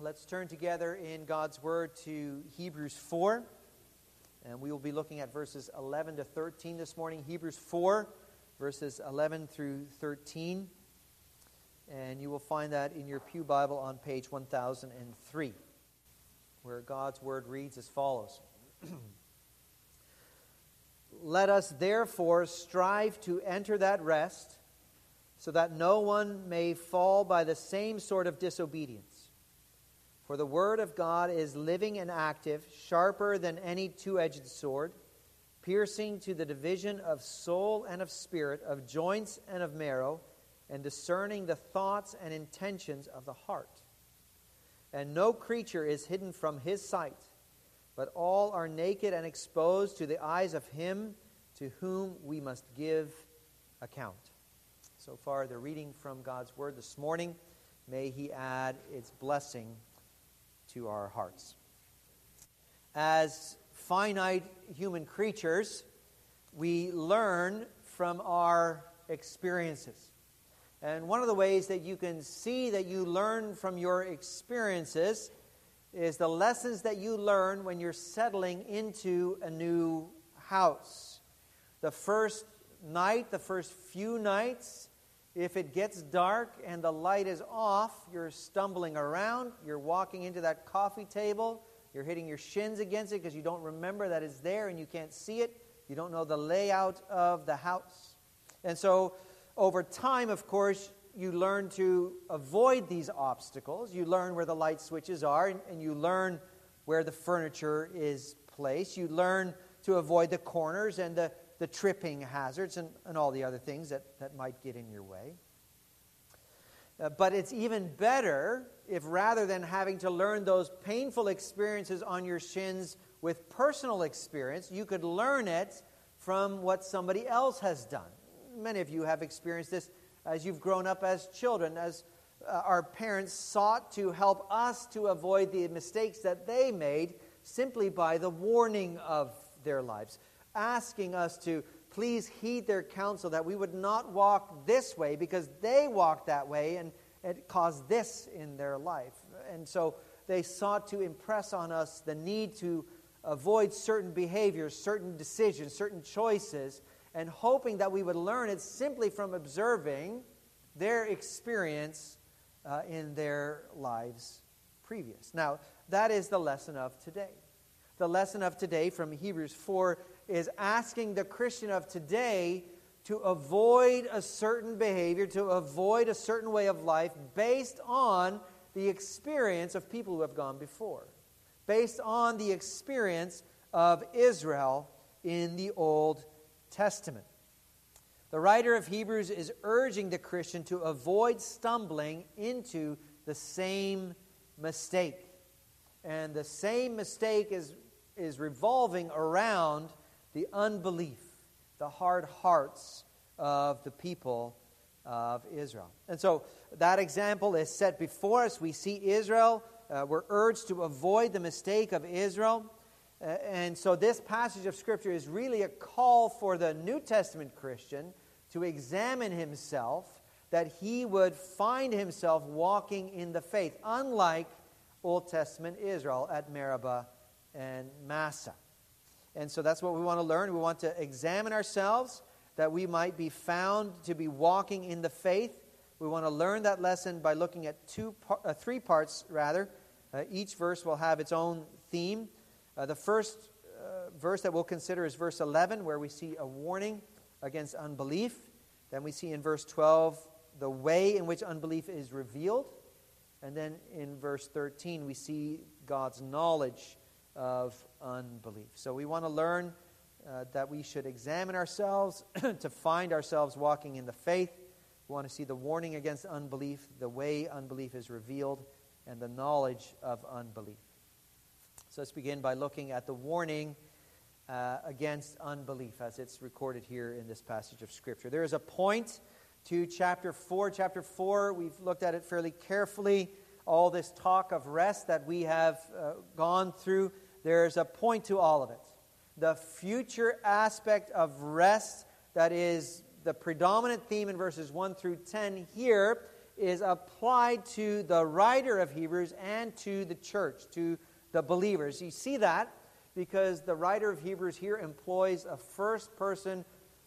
Let's turn together in God's Word to Hebrews 4. And we will be looking at verses 11 to 13 this morning. Hebrews 4, verses 11 through 13. And you will find that in your pew Bible on page 1003, where God's Word reads as follows. Let us therefore strive to enter that rest, so that no one may fall by the same sort of disobedience. For the Word of God is living and active, sharper than any two-edged sword, piercing to the division of soul and of spirit, of joints and of marrow, and discerning the thoughts and intentions of the heart. And no creature is hidden from His sight, but all are naked and exposed to the eyes of Him to whom we must give account. So far, the reading from God's Word this morning. May He add its blessing to our hearts. As finite human creatures, we learn from our experiences. And one of the ways that you can see that you learn from your experiences is the lessons that you learn when you're settling into a new house. The first night, the first few nights, if it gets dark and the light is off, you're stumbling around, you're walking into that coffee table, you're hitting your shins against it because you don't remember that it's there and you can't see it. You don't know the layout of the house. And so, over time, of course, you learn to avoid these obstacles. You learn where the light switches are, and you learn where the furniture is placed. You learn to avoid the corners and the tripping hazards and all the other things that might get in your way. But it's even better if rather than having to learn those painful experiences on your shins with personal experience, you could learn it from what somebody else has done. Many of you have experienced this as you've grown up as children, as our parents sought to help us to avoid the mistakes that they made simply by the warning of their lives, asking us to please heed their counsel that we would not walk this way because they walked that way and it caused this in their life. And so they sought to impress on us the need to avoid certain behaviors, certain decisions, certain choices, and hoping that we would learn it simply from observing their experience in their lives previous. Now, that is the lesson of today. The lesson of today from Hebrews 4 is asking the Christian of today to avoid a certain behavior, to avoid a certain way of life based on the experience of people who have gone before, based on the experience of Israel in the Old Testament. The writer of Hebrews is urging the Christian to avoid stumbling into the same mistake. And the same mistake is revolving around the unbelief, the hard hearts of the people of Israel. And so that example is set before us. We see Israel. We're urged to avoid the mistake of Israel. And so this passage of Scripture is really a call for the New Testament Christian to examine himself, that he would find himself walking in the faith, unlike Old Testament Israel at Meribah and Massah. And so that's what we want to learn. We want to examine ourselves, that we might be found to be walking in the faith. We want to learn that lesson by looking at three parts, rather. Each verse will have its own theme. The first verse that we'll consider is verse 11, where we see a warning against unbelief. Then we see in verse 12 the way in which unbelief is revealed. And then in verse 13 we see God's knowledge of unbelief. So we want to learn that we should examine ourselves to find ourselves walking in the faith. We want to see the warning against unbelief, the way unbelief is revealed, and the knowledge of unbelief. So let's begin by looking at the warning against unbelief as it's recorded here in this passage of Scripture. There is a point to chapter 4. Chapter 4, we've looked at it fairly carefully. All this talk of rest that we have gone through, there's a point to all of it. The future aspect of rest that is the predominant theme in verses 1 through 10 here is applied to the writer of Hebrews and to the church, to the believers. You see that because the writer of Hebrews here employs a first-person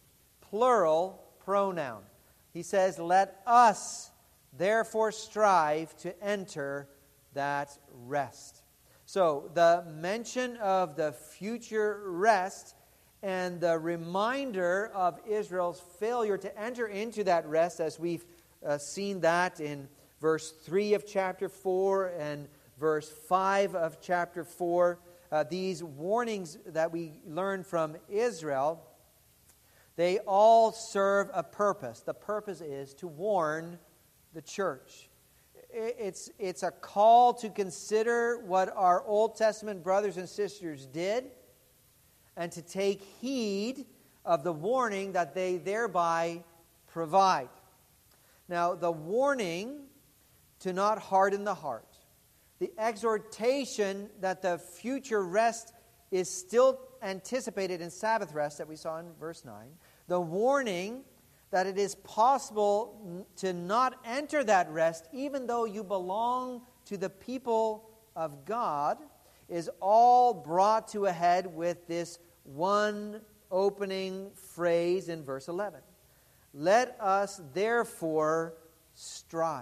plural pronoun. He says, "Let us therefore strive to enter that rest." So the mention of the future rest and the reminder of Israel's failure to enter into that rest, as we've seen that in verse 3 of chapter 4 and verse 5 of chapter 4, these warnings that we learn from Israel, they all serve a purpose. The purpose is to warn the church. It's a call to consider what our Old Testament brothers and sisters did and to take heed of the warning that they thereby provide. Now, the warning to not harden the heart, the exhortation that the future rest is still anticipated in Sabbath rest that we saw in verse 9, the warning that it is possible to not enter that rest even though you belong to the people of God, is all brought to a head with this one opening phrase in verse 11. Let us therefore strive.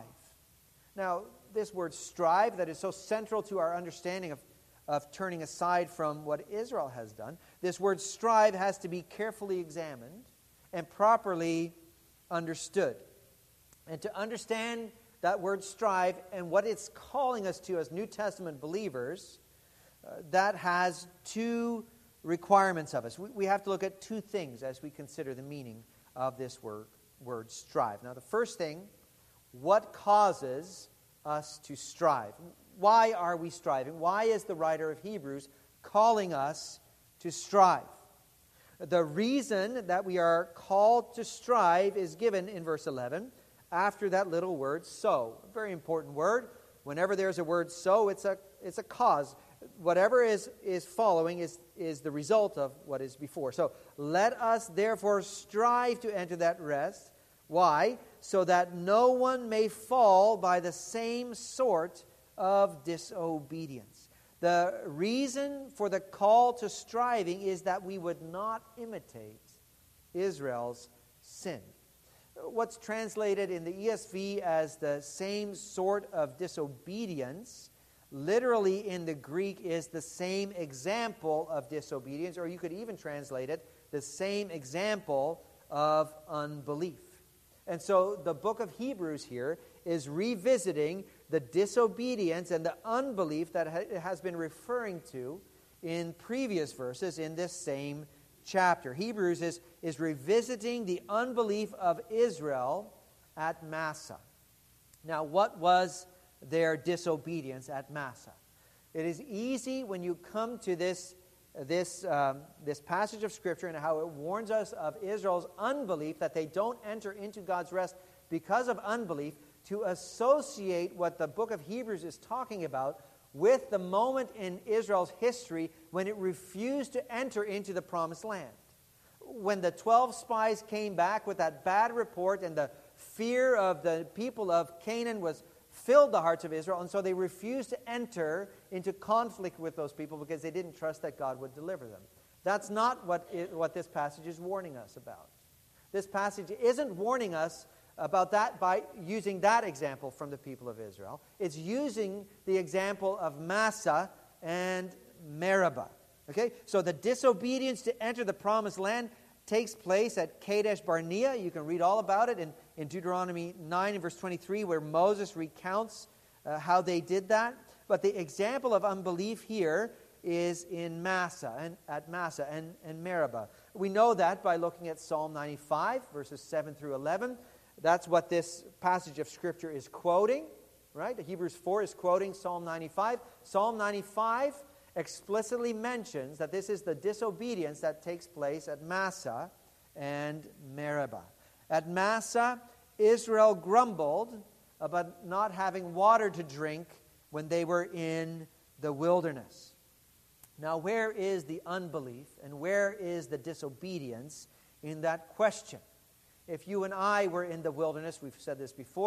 Now, this word strive that is so central to our understanding of turning aside from what Israel has done, this word strive has to be carefully examined and properly understood. And to understand that word strive and what it's calling us to as New Testament believers, that has two requirements of us. We have to look at two things as we consider the meaning of this word strive. Now, the first thing, what causes us to strive? Why are we striving? Why is the writer of Hebrews calling us to strive? The reason that we are called to strive is given in verse 11 after that little word so. A very important word. Whenever there's a word so, it's a cause. Whatever is following is the result of what is before. So let us therefore strive to enter that rest. Why? So that no one may fall by the same sort of disobedience. The reason for the call to striving is that we would not imitate Israel's sin. What's translated in the ESV as the same sort of disobedience, literally in the Greek is the same example of disobedience, or you could even translate it, the same example of unbelief. And so the book of Hebrews here is revisiting the disobedience and the unbelief that it has been referring to in previous verses in this same chapter. Hebrews is revisiting the unbelief of Israel at Massah. Now, what was their disobedience at Massah? It is easy when you come to this passage of Scripture and how it warns us of Israel's unbelief, that they don't enter into God's rest because of unbelief, to associate what the book of Hebrews is talking about with the moment in Israel's history when it refused to enter into the promised land. When the 12 spies came back with that bad report and the fear of the people of Canaan filled the hearts of Israel, and so they refused to enter into conflict with those people because they didn't trust that God would deliver them. That's not what this passage is warning us about. This passage isn't warning us about that by using that example from the people of Israel. It's using the example of Massah and Meribah. Okay? So the disobedience to enter the promised land takes place at Kadesh Barnea. You can read all about it in Deuteronomy 9 and verse 23, where Moses recounts how they did that. But the example of unbelief here is in Massah and Meribah. We know that by looking at Psalm 95, verses 7 through 11. That's what this passage of Scripture is quoting, right? Hebrews 4 is quoting Psalm 95. Psalm 95 explicitly mentions that this is the disobedience that takes place at Massah and Meribah. At Massah, Israel grumbled about not having water to drink when they were in the wilderness. Now, where is the unbelief and where is the disobedience in that question? If you and I were in the wilderness, we've said this before,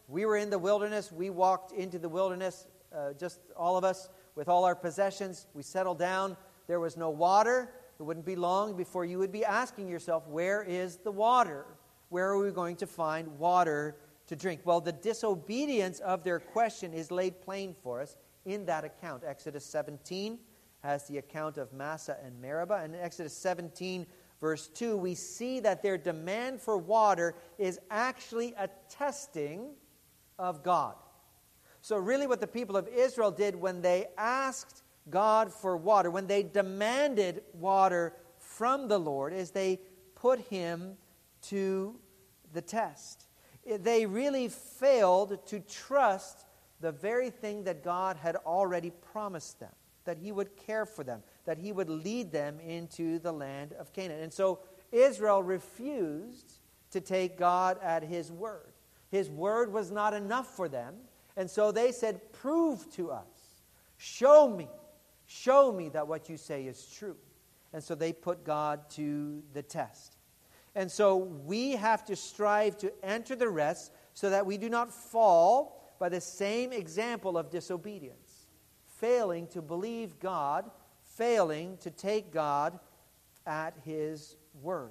We were in the wilderness. We walked into the wilderness, just all of us, with all our possessions. We settled down. There was no water. It wouldn't be long before you would be asking yourself, where is the water? Where are we going to find water to drink? Well, the disobedience of their question is laid plain for us in that account. Exodus 17 has the account of Massah and Meribah. And in Exodus 17, verse 2, we see that their demand for water is actually a testing of God. So really what the people of Israel did when they asked God for water, when they demanded water from the Lord, is they put him to the test. They really failed to trust the very thing that God had already promised them, that he would care for them, that he would lead them into the land of Canaan. And so Israel refused to take God at his word. His word was not enough for them. And so they said, prove to us, show me that what you say is true. And so they put God to the test. And so we have to strive to enter the rest so that we do not fall by the same example of disobedience, failing to believe God, failing to take God at his word.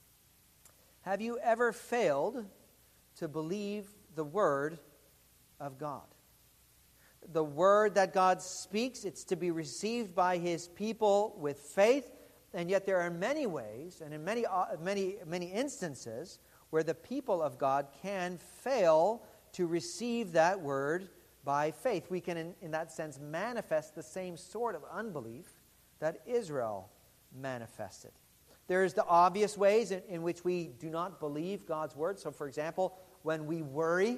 Have you ever failed to believe the word of God? The word that God speaks, it's to be received by his people with faith, and yet there are many ways and in many instances where the people of God can fail to receive that word by faith. We can, in that sense, manifest the same sort of unbelief that Israel manifested. There's the obvious ways in which we do not believe God's word. So, for example, when we worry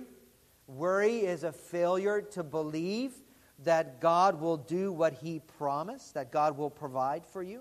is a failure to believe that God will do what he promised, that God will provide for you.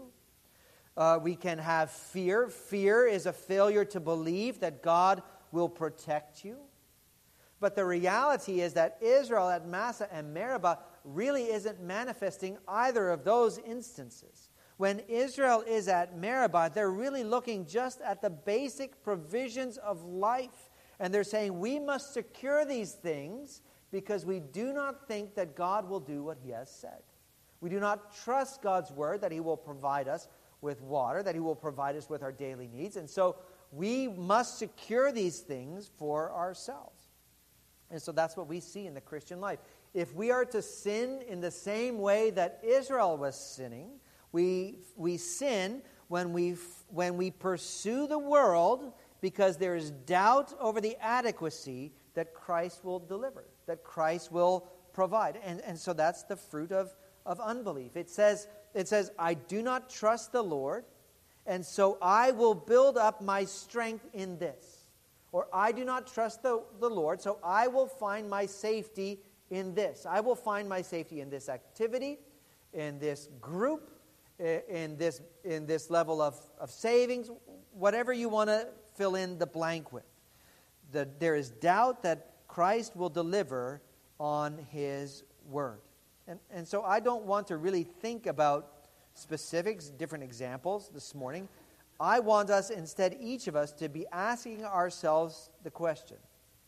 We can have fear. Fear is a failure to believe that God will protect you. But the reality is that Israel at Massah and Meribah really isn't manifesting either of those instances. When Israel is at Meribah, they're really looking just at the basic provisions of life. And they're saying, we must secure these things because we do not think that God will do what he has said. We do not trust God's word that he will provide us with water, that he will provide us with our daily needs. And so we must secure these things for ourselves. And so that's what we see in the Christian life. If we are to sin in the same way that Israel was sinning, we sin when we pursue the world because there is doubt over the adequacy that Christ will deliver, that Christ will provide. And so that's the fruit of unbelief. It says, I do not trust the Lord, and so I will build up my strength in this. Or I do not trust the Lord, so I will find my safety in this. I will find my safety in this activity, in this group, in this level of savings, whatever you want to fill in the blank with. There is doubt that Christ will deliver on his word. And so I don't want to really think about specifics, different examples this morning. I want us, instead, each of us, to be asking ourselves the question,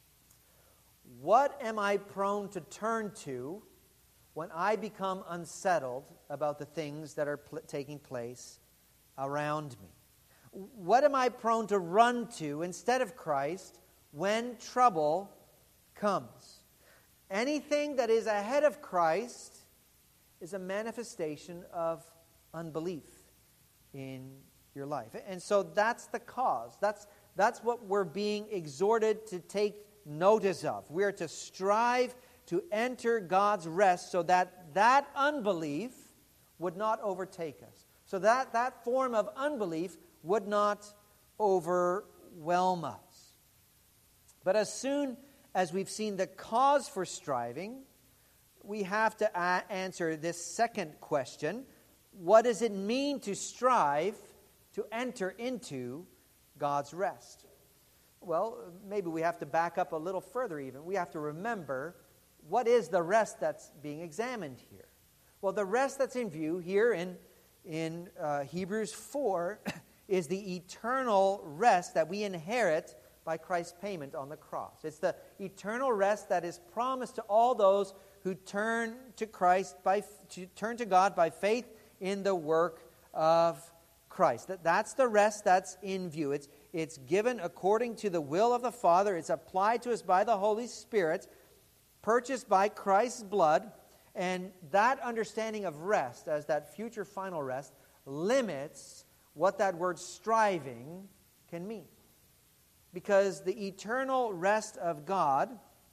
what am I prone to turn to when I become unsettled about the things that are taking place around me? What am I prone to run to instead of Christ when trouble comes? Anything that is ahead of Christ is a manifestation of unbelief in your life. And so that's the cause. That's what we're being exhorted to take notice of. We are to strive to enter God's rest so that unbelief would not overtake us. So that form of unbelief would not overwhelm us. But as soon as we've seen the cause for striving, we have to answer this second question. What does it mean to strive to enter into God's rest? Well, maybe we have to back up a little further even. We have to remember, what is the rest that's being examined here? Well, the rest that's in view here in Hebrews 4 is the eternal rest that we inherit by Christ's payment on the cross. It's the eternal rest that is promised to all those who turn to God by faith in the work of Christ. That's the rest that's in view. It's given according to the will of the Father. It's applied to us by the Holy Spirit, purchased by Christ's blood. And that understanding of rest as that future final rest limits what that word striving can mean. Because the eternal rest of God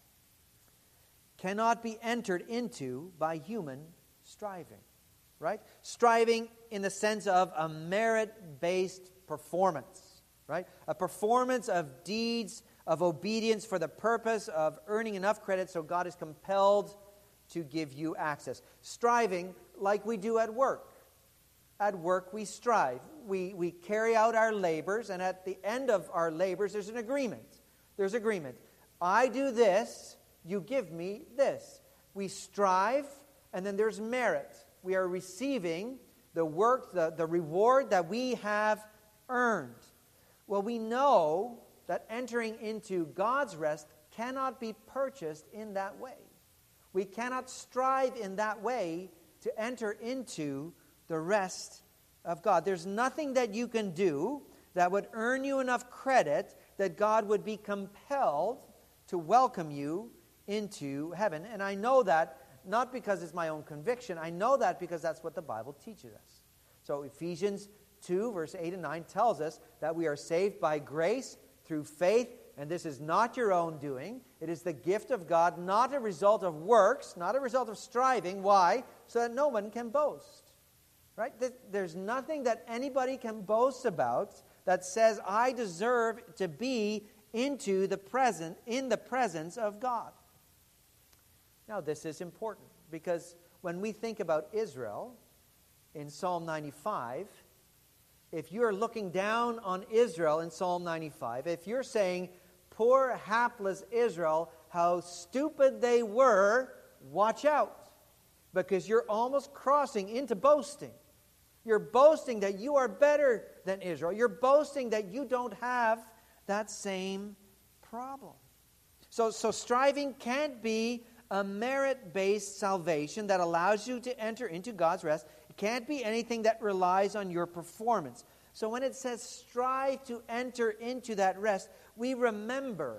cannot be entered into by human striving. Right? Striving in the sense of a merit-based performance. Right? A performance of deeds of obedience for the purpose of earning enough credit so God is compelled to give you access. Striving like we do at work. At work we strive. We carry out our labors, and at the end of our labors there's an agreement. There's agreement. I do this, you give me this. We strive, and then there's merit. We are receiving the work, the reward that we have earned. Well, we know that entering into God's rest cannot be purchased in that way. We cannot strive in that way to enter into the rest of God. There's nothing that you can do that would earn you enough credit that God would be compelled to welcome you into heaven. And I know that not because it's my own conviction. I know that because that's what the Bible teaches us. So Ephesians 2, verse 8 and 9 tells us that we are saved by grace through faith, and this is not your own doing. It is the gift of God, not a result of works, not a result of striving. Why? So that no one can boast. Right? There's nothing that anybody can boast about that says, I deserve to be in the presence of God. Now, this is important because when we think about Israel in Psalm 95, if you're looking down on Israel in Psalm 95, if you're saying, poor hapless Israel, how stupid they were, watch out. Because you're almost crossing into boasting. You're boasting that you are better than Israel. You're boasting that you don't have that same problem. So striving can't be a merit-based salvation that allows you to enter into God's rest. It can't be anything that relies on your performance. So when it says strive to enter into that rest, we remember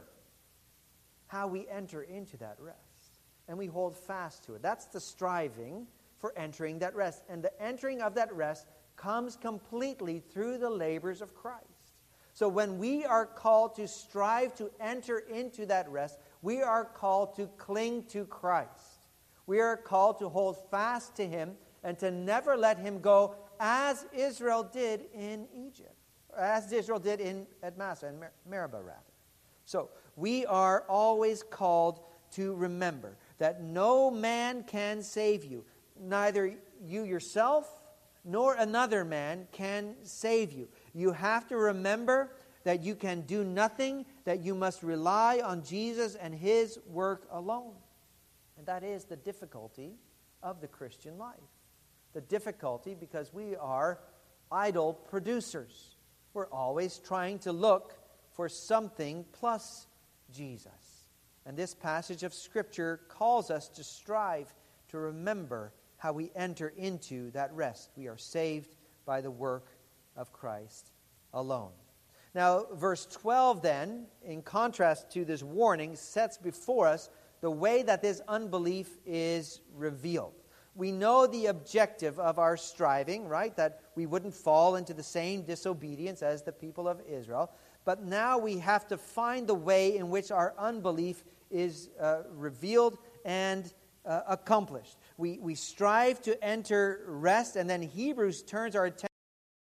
how we enter into that rest. And we hold fast to it. That's the striving for entering that rest. And the entering of that rest comes completely through the labors of Christ. So when we are called to strive to enter into that rest, we are called to cling to Christ. We are called to hold fast to Him and to never let Him go, as Israel did in Egypt, as Israel did at Massah and Meribah, rather. So we are always called to remember that no man can save you. Neither you yourself nor another man can save you. You have to remember that you can do nothing, that you must rely on Jesus and His work alone. And that is the difficulty of the Christian life. The difficulty because we are idol producers. We're always trying to look for something plus Jesus. And this passage of Scripture calls us to strive to remember how we enter into that rest. We are saved by the work of Christ alone. Now, verse 12 then, in contrast to this warning, sets before us the way that this unbelief is revealed. We know the objective of our striving, right? That we wouldn't fall into the same disobedience as the people of Israel. But now we have to find the way in which our unbelief is revealed and accomplished. We strive to enter rest, and then Hebrews turns our attention to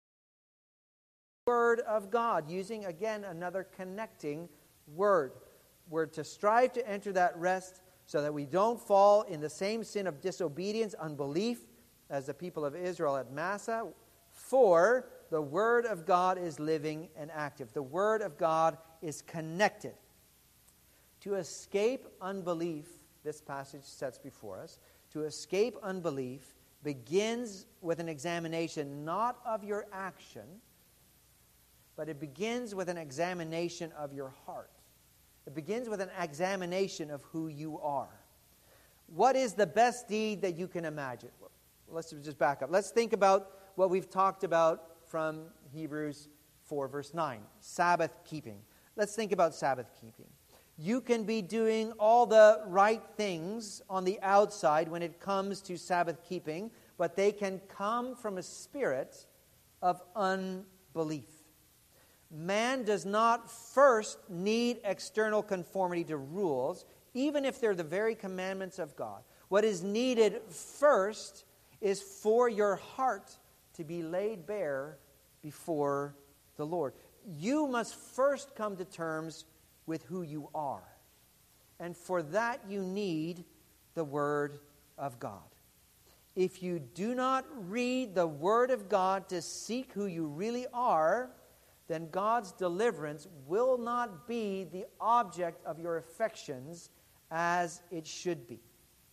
the Word of God, using again another connecting word. We're to strive to enter that rest so that we don't fall in the same sin of disobedience, unbelief, as the people of Israel at Massah. For the Word of God is living and active. The Word of God is connected. To escape unbelief, this passage sets before us, to escape unbelief begins with an examination not of your action, but it begins with an examination of your heart. It begins with an examination of who you are. What is the best deed that you can imagine? Let's just back up. Let's think about what we've talked about from Hebrews 4, verse 9, Sabbath keeping. Let's think about Sabbath keeping. You can be doing all the right things on the outside when it comes to Sabbath keeping, but they can come from a spirit of unbelief. Man does not first need external conformity to rules, even if they're the very commandments of God. What is needed first is for your heart to be laid bare before the Lord. You must first come to terms with who you are. And for that you need the Word of God. If you do not read the Word of God to seek who you really are, then God's deliverance will not be the object of your affections as it should be.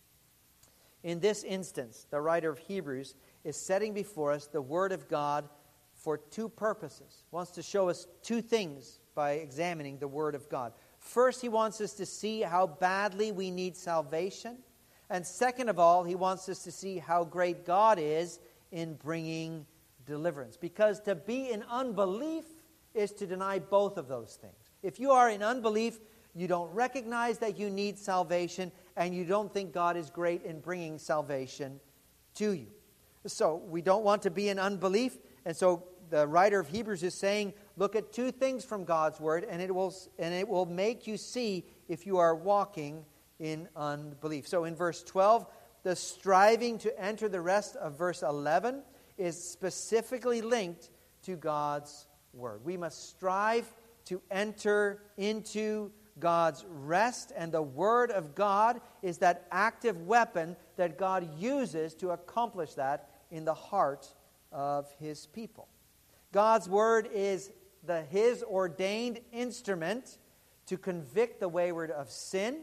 In this instance, the writer of Hebrews is setting before us the Word of God for two purposes. He wants to show us two things by examining the Word of God. First, he wants us to see how badly we need salvation. And second of all, he wants us to see how great God is in bringing deliverance. Because to be in unbelief is to deny both of those things. If you are in unbelief, you don't recognize that you need salvation, and you don't think God is great in bringing salvation to you. So we don't want to be in unbelief, and so the writer of Hebrews is saying, look at two things from God's Word, and it will make you see if you are walking in unbelief. So in verse 12, the striving to enter the rest of verse 11 is specifically linked to God's Word. We must strive to enter into God's rest, and the Word of God is that active weapon that God uses to accomplish that in the heart of His people. God's Word is His ordained instrument to convict the wayward of sin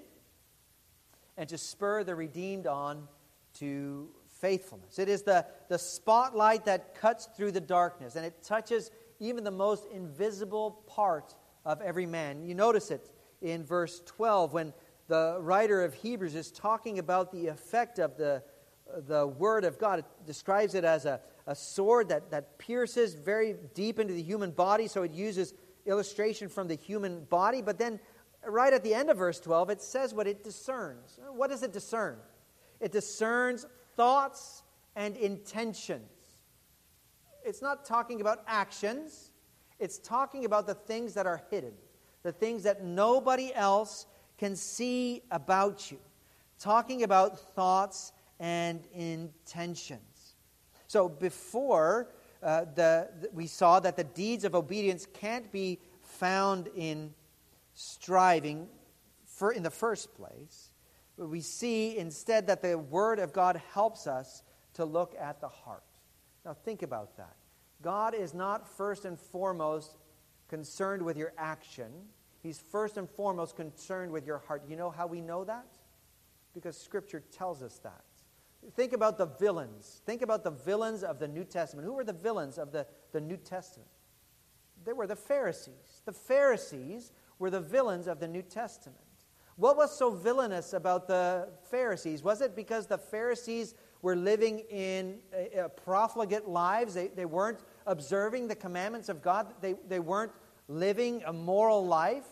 and to spur the redeemed on to faithfulness. It is the spotlight that cuts through the darkness, and it touches even the most invisible part of every man. You notice it in verse 12 when the writer of Hebrews is talking about the effect of the Word of God. It describes it as a sword that pierces very deep into the human body, so it uses illustration from the human body. But then right at the end of verse 12, it says what it discerns. What does it discern? It discerns thoughts and intentions. It's not talking about actions. It's talking about the things that are hidden, the things that nobody else can see about you. Talking about thoughts and intentions. So before, we saw that the deeds of obedience can't be found in striving in the first place. But we see instead that the Word of God helps us to look at the heart. Now think about that. God is not first and foremost concerned with your action. He's first and foremost concerned with your heart. You know how we know that? Because Scripture tells us that. Think about the villains. Think about the villains of the New Testament. Who were the villains of the New Testament? They were the Pharisees. The Pharisees were the villains of the New Testament. What was so villainous about the Pharisees? Was it because the Pharisees were living in profligate lives? They weren't observing the commandments of God? They weren't living a moral life?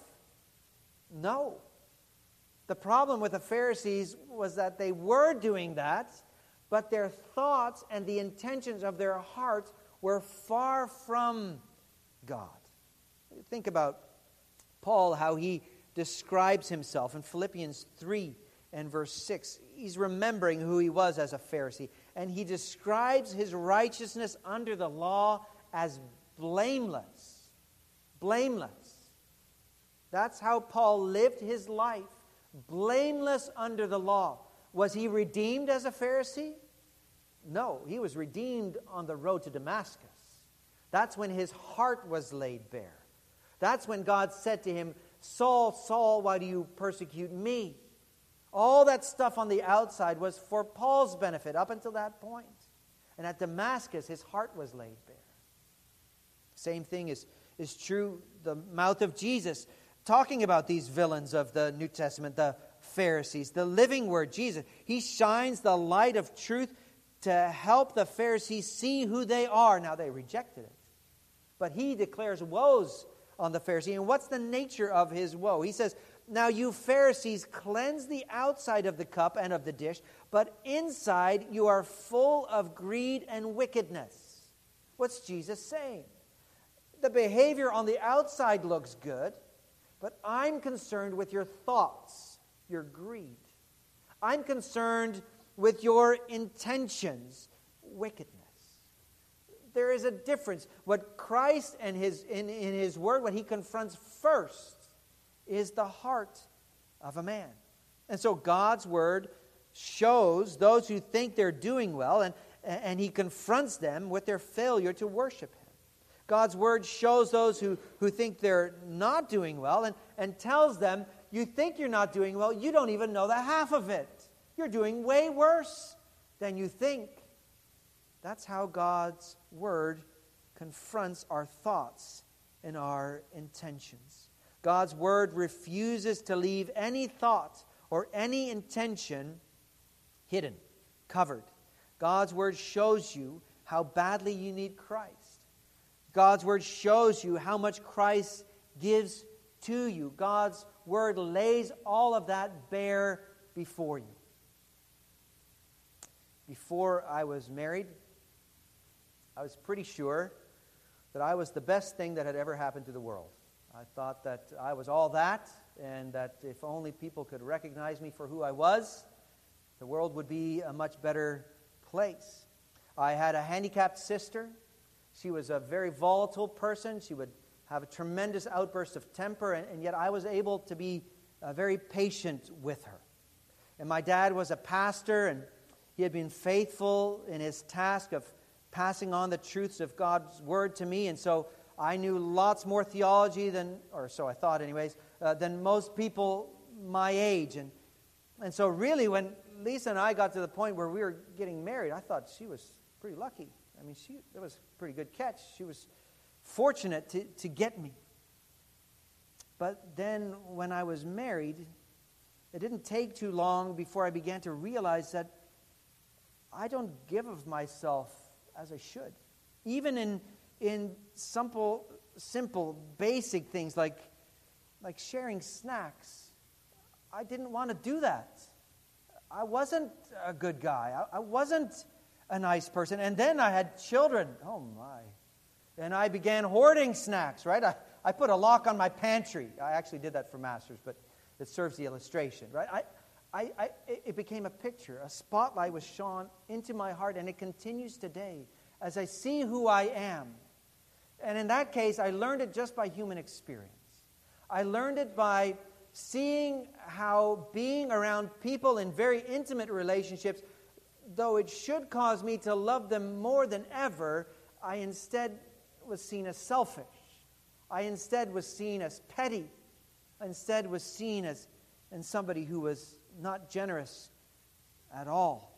No. The problem with the Pharisees was that they were doing that, but their thoughts and the intentions of their hearts were far from God. Think about Paul, how he describes himself in Philippians 3 and verse 6. He's remembering who he was as a Pharisee, and he describes his righteousness under the law as blameless. Blameless. That's how Paul lived his life. Blameless under the law. Was he redeemed as a Pharisee? No, he was redeemed on the road to Damascus. That's when his heart was laid bare. That's when God said to him, Saul, Saul, why do you persecute me? All that stuff on the outside was for Paul's benefit up until that point. And at Damascus, his heart was laid bare. Same thing is is true the mouth of Jesus, talking about these villains of the New Testament, the Pharisees, the living Word, Jesus. He shines the light of truth to help the Pharisees see who they are. Now, they rejected it. But he declares woes on the Pharisee. And what's the nature of his woe? He says, now you Pharisees cleanse the outside of the cup and of the dish, but inside you are full of greed and wickedness. What's Jesus saying? The behavior on the outside looks good, but I'm concerned with your thoughts, your greed. I'm concerned with your intentions, wickedness. There is a difference. What Christ and in his word, what he confronts first is the heart of a man. And so God's word shows those who think they're doing well, and he confronts them with their failure to worship him. God's word shows those who think they're not doing well and tells them, you think you're not doing well, you don't even know the half of it. You're doing way worse than you think. That's how God's word confronts our thoughts and our intentions. God's word refuses to leave any thought or any intention hidden, covered. God's word shows you how badly you need Christ. God's word shows you how much Christ gives to you. God's word lays all of that bare before you. Before I was married, I was pretty sure that I was the best thing that had ever happened to the world. I thought that I was all that, and that if only people could recognize me for who I was, the world would be a much better place. I had a handicapped sister. She was a very volatile person. She would have a tremendous outburst of temper, and yet I was able to be very patient with her. And my dad was a pastor, and he had been faithful in his task of passing on the truths of God's word to me, and so I knew lots more theology than, or so I thought anyways, than most people my age. And so really when Lisa and I got to the point where we were getting married, I thought she was pretty lucky. I mean, that was a pretty good catch. She was fortunate to get me. But then when I was married, it didn't take too long before I began to realize that I don't give of myself as I should. Even in simple, basic things like sharing snacks. I didn't want to do that. I wasn't a good guy. I wasn't a nice person. And then I had children. Oh my. And I began hoarding snacks, right? I put a lock on my pantry. I actually did that for Masters, but it serves the illustration, right? It became a picture. A spotlight was shone into my heart, and it continues today as I see who I am. And in that case, I learned it just by human experience. I learned it by seeing how being around people in very intimate relationships, though it should cause me to love them more than ever, I instead was seen as selfish. I instead was seen as petty. I instead was seen as somebody who was not generous at all.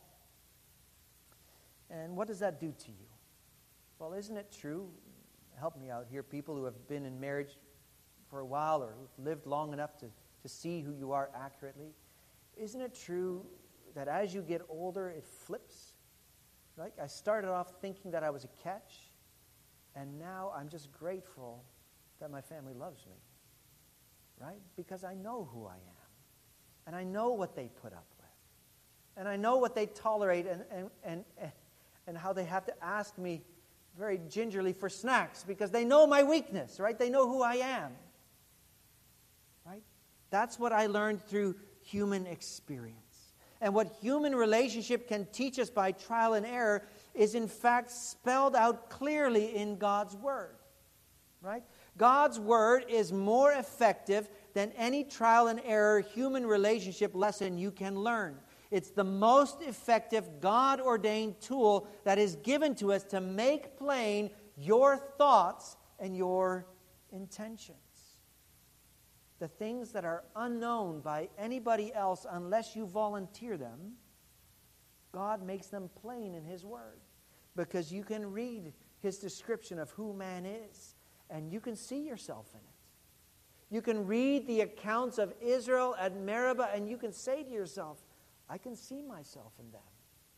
And what does that do to you? Well, isn't it true? Help me out here, people who have been in marriage for a while or who've lived long enough to see who you are accurately. Isn't it true that as you get older, it flips? Right? I started off thinking that I was a catch, and now I'm just grateful that my family loves me. Right? Because I know who I am. And I know what they put up with. And I know what they tolerate and how they have to ask me very gingerly for snacks because they know my weakness, right? They know who I am. Right? That's what I learned through human experience. And what human relationship can teach us by trial and error is in fact spelled out clearly in God's Word. Right? God's Word is more effective than any trial and error human relationship lesson you can learn. It's the most effective God-ordained tool that is given to us to make plain your thoughts and your intentions. The things that are unknown by anybody else unless you volunteer them, God makes them plain in His Word. Because you can read His description of who man is. and you can see yourself in it. You can read the accounts of Israel at Meribah, and you can say to yourself, I can see myself in them.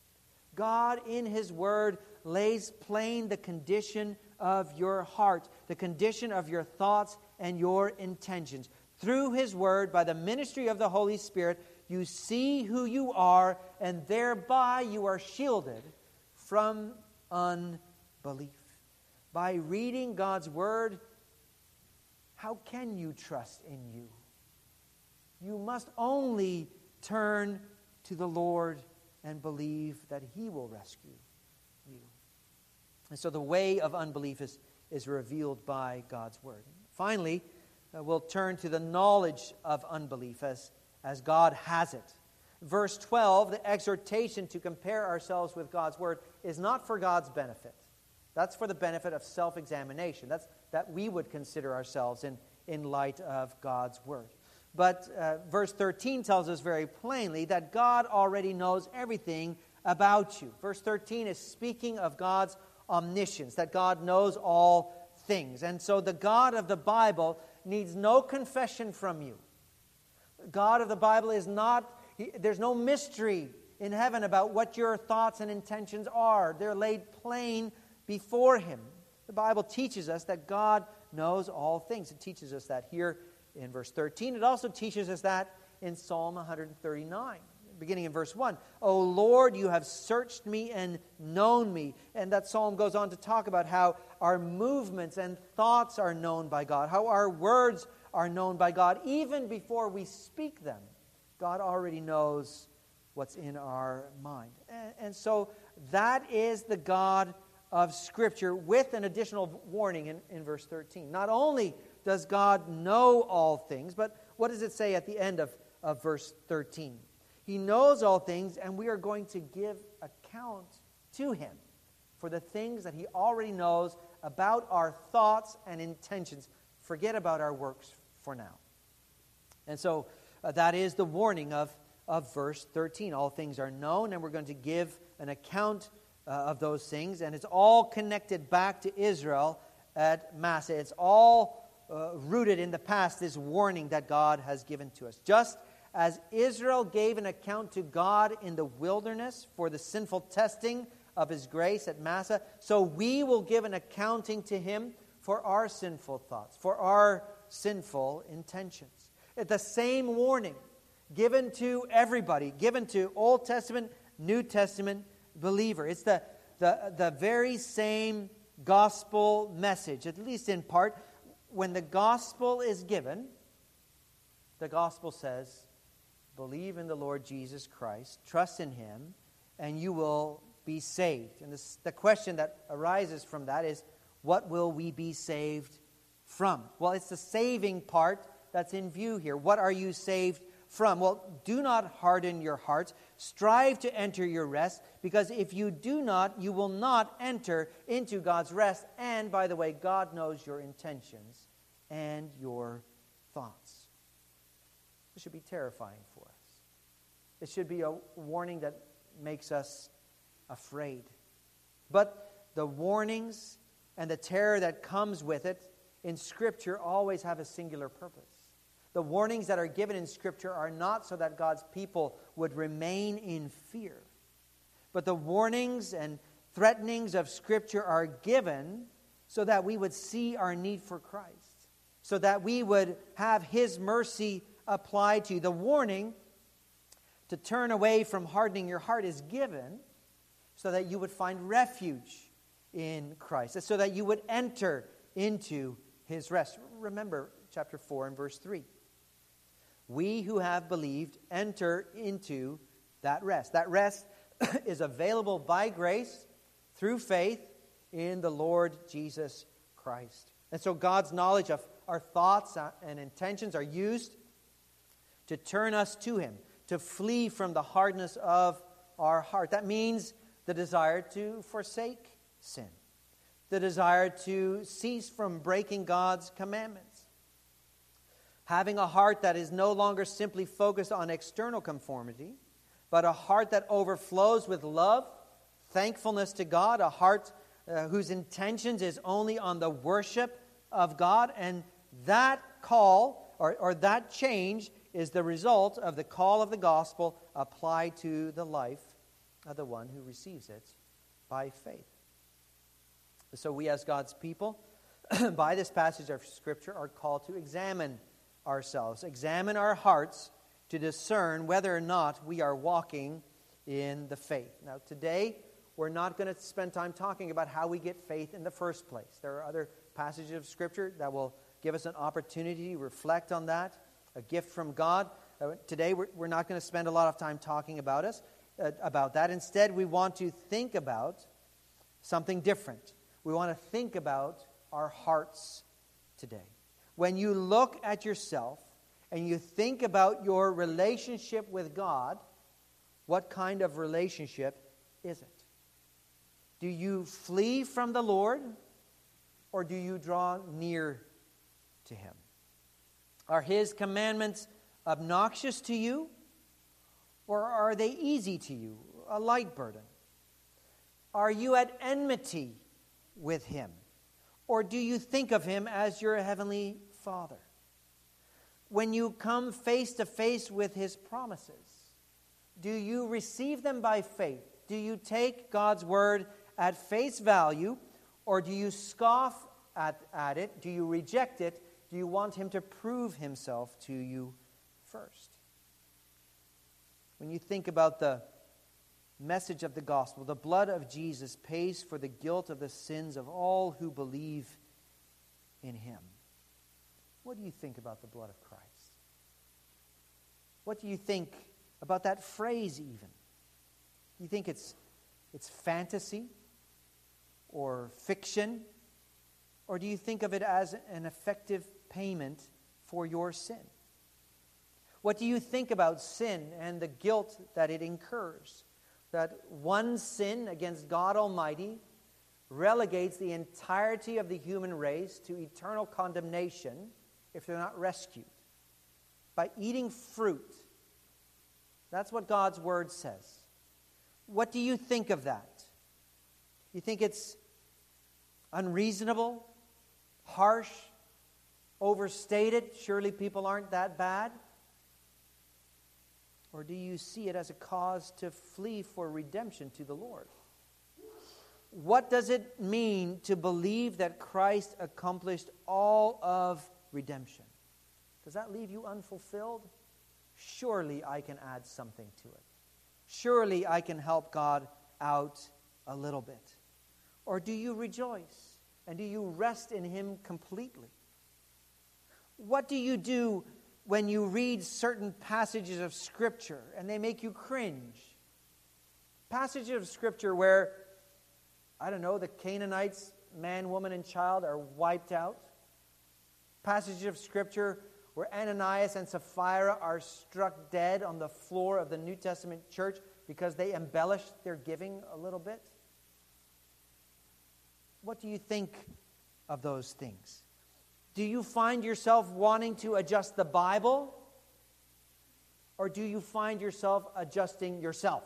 God, in His Word, lays plain the condition of your heart, the condition of your thoughts and your intentions. Through His Word, by the ministry of the Holy Spirit, you see who you are, and thereby you are shielded from unbelief. By reading God's Word, how can you trust in you? You must only turn to the Lord and believe that He will rescue you. And so the way of unbelief is revealed by God's Word. Finally, we'll turn to the knowledge of unbelief as God has it. Verse 12, the exhortation to compare ourselves with God's Word is not for God's benefit. That's for the benefit of self-examination. That we would consider ourselves in light of God's Word. But verse 13 tells us very plainly that God already knows everything about you. Verse 13 is speaking of God's omniscience, that God knows all things. And so the God of the Bible needs no confession from you. God of the Bible is not, there's no mystery in heaven about what your thoughts and intentions are. They're laid plain before Him. The Bible teaches us that God knows all things. It teaches us that here in verse 13. It also teaches us that in Psalm 139, beginning in verse 1. O Lord, you have searched me and known me. And that psalm goes on to talk about how our movements and thoughts are known by God, how our words are known by God. Even before we speak them, God already knows what's in our mind. And so that is the God of Scripture, with an additional warning in verse 13. Not only does God know all things, but what does it say at the end of verse 13? He knows all things, and we are going to give account to Him for the things that He already knows about our thoughts and intentions. Forget about our works for now. And so that is the warning of verse 13. All things are known, and we're going to give an account of those things, and it's all connected back to Israel at Massah. It's all rooted in the past, this warning that God has given to us. Just as Israel gave an account to God in the wilderness for the sinful testing of His grace at Massah, so we will give an accounting to Him for our sinful thoughts, for our sinful intentions. It's the same warning given to everybody, given to Old Testament, New Testament believer. It's the very same gospel message, at least in part. When the gospel is given, the gospel says, believe in the Lord Jesus Christ, trust in Him, and you will be saved. And the question that arises from that is, what will we be saved from? Well, it's the saving part that's in view here. What are you saved from? Well, do not harden your hearts. Strive to enter your rest, because if you do not, you will not enter into God's rest. And, by the way, God knows your intentions and your thoughts. This should be terrifying for us. It should be a warning that makes us afraid. But the warnings and the terror that comes with it in Scripture always have a singular purpose. The warnings that are given in Scripture are not so that God's people would remain in fear. But the warnings and threatenings of Scripture are given so that we would see our need for Christ, so that we would have His mercy applied to you. The warning to turn away from hardening your heart is given so that you would find refuge in Christ, so that you would enter into His rest. Remember chapter 4 and verse 3. We who have believed enter into that rest. That rest is available by grace through faith in the Lord Jesus Christ. And so God's knowledge of our thoughts and intentions are used to turn us to Him, to flee from the hardness of our heart. That means the desire to forsake sin, the desire to cease from breaking God's commandments. Having a heart that is no longer simply focused on external conformity, but a heart that overflows with love, thankfulness to God, a heart whose intentions is only on the worship of God, and that call or that change is the result of the call of the gospel applied to the life of the one who receives it by faith. So we as God's people, by this passage of Scripture, are called to examine ourselves, examine our hearts to discern whether or not we are walking in the faith. Now today, we're not going to spend time talking about how we get faith in the first place. There are other passages of Scripture that will give us an opportunity to reflect on that, a gift from God. Today, we're not going to spend a lot of time talking about that. Instead, we want to think about something different. We want to think about our hearts today. When you look at yourself and you think about your relationship with God, what kind of relationship is it? Do you flee from the Lord, or do you draw near to Him? Are His commandments obnoxious to you, or are they easy to you, a light burden? Are you at enmity with Him, or do you think of Him as your heavenly Father? When you come face to face with His promises, do you receive them by faith? Do you take God's word at face value, or do you scoff at it? Do you reject it? Do you want Him to prove Himself to you first? When you think about the message of the gospel, the blood of Jesus pays for the guilt of the sins of all who believe in Him. What do you think about the blood of Christ? What do you think about that phrase even? Do you think it's fantasy or fiction? Or do you think of it as an effective payment for your sin? What do you think about sin and the guilt that it incurs? That one sin against God Almighty relegates the entirety of the human race to eternal condemnation if they're not rescued. By eating fruit. That's what God's word says. What do you think of that? You think it's unreasonable, harsh, overstated? Surely people aren't that bad? Or do you see it as a cause to flee for redemption to the Lord? What does it mean to believe that Christ accomplished all of redemption? Does that leave you unfulfilled? Surely I can add something to it. Surely I can help God out a little bit. Or do you rejoice? And do you rest in Him completely? What do you do when you read certain passages of Scripture and they make you cringe? Passages of Scripture where, I don't know, the Canaanites, man, woman, and child are wiped out. Passages of Scripture where Ananias and Sapphira are struck dead on the floor of the New Testament church because they embellished their giving a little bit. What do you think of those things? Do you find yourself wanting to adjust the Bible? Or do you find yourself adjusting yourself?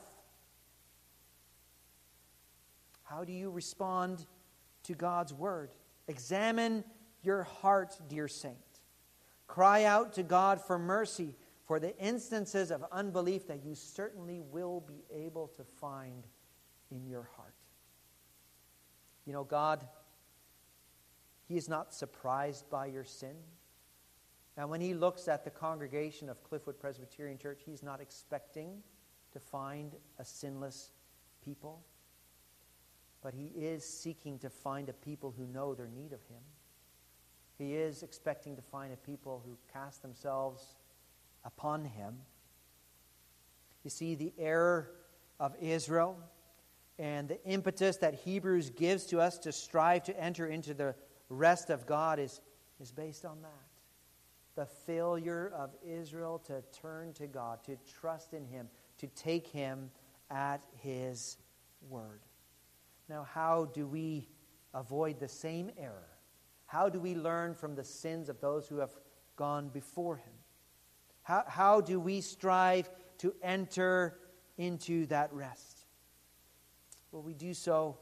How do you respond to God's word? Examine your heart, dear saint. Cry out to God for mercy for the instances of unbelief that you certainly will be able to find in your heart. You know, God, He is not surprised by your sin. And when He looks at the congregation of Cliffwood Presbyterian Church, He's not expecting to find a sinless people. But He is seeking to find a people who know their need of Him. He is expecting to find a people who cast themselves upon Him. You see, the error of Israel and the impetus that Hebrews gives to us to strive to enter into the rest of God is based on that. The failure of Israel to turn to God, to trust in Him, to take Him at His word. Now, how do we avoid the same error? How do we learn from the sins of those who have gone before Him? How do we strive to enter into that rest? Well, we do so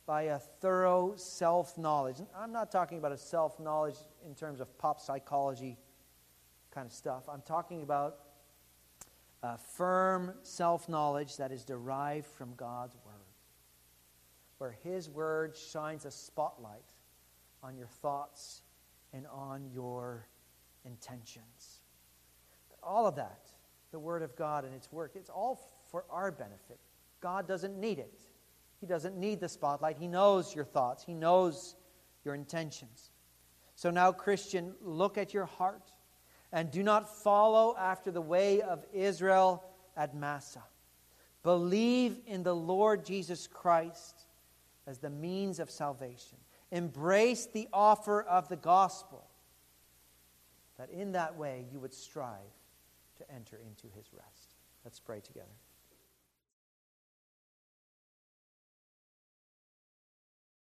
by a thorough self-knowledge. I'm not talking about a self-knowledge in terms of pop psychology kind of stuff. I'm talking about a firm self-knowledge that is derived from God's Word, where His Word shines a spotlight on your thoughts and on your intentions. All of that, the Word of God and its work, it's all for our benefit. God doesn't need it. He doesn't need the spotlight. He knows your thoughts. He knows your intentions. So now, Christian, look at your heart and do not follow after the way of Israel at Massah. Believe in the Lord Jesus Christ as the means of salvation. Embrace the offer of the gospel, that in that way you would strive to enter into His rest. Let's pray together.